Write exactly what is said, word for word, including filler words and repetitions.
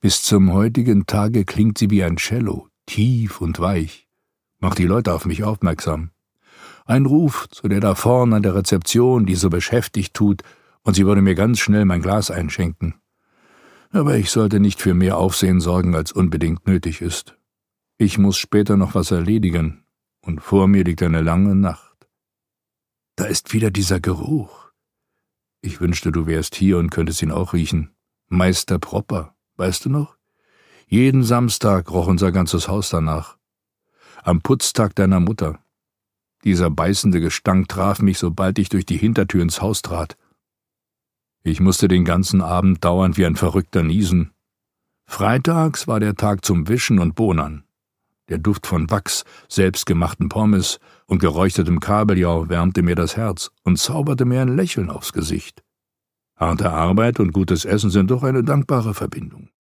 Bis zum heutigen Tage klingt sie wie ein Cello, tief und weich, macht die Leute auf mich aufmerksam. Ein Ruf zu der da vorn an der Rezeption, die so beschäftigt tut, und sie würde mir ganz schnell mein Glas einschenken. Aber ich sollte nicht für mehr Aufsehen sorgen, als unbedingt nötig ist. Ich muss später noch was erledigen, und vor mir liegt eine lange Nacht. Da ist wieder dieser Geruch. Ich wünschte, du wärst hier und könntest ihn auch riechen. Meister Propper, weißt du noch? Jeden Samstag roch unser ganzes Haus danach. Am Putztag deiner Mutter. Dieser beißende Gestank traf mich, sobald ich durch die Hintertür ins Haus trat. Ich musste den ganzen Abend dauernd wie ein Verrückter niesen. Freitags war der Tag zum Wischen und Bohnern. Der Duft von Wachs, selbstgemachten Pommes und geräuchertem Kabeljau wärmte mir das Herz und zauberte mir ein Lächeln aufs Gesicht. Harte Arbeit und gutes Essen sind doch eine dankbare Verbindung.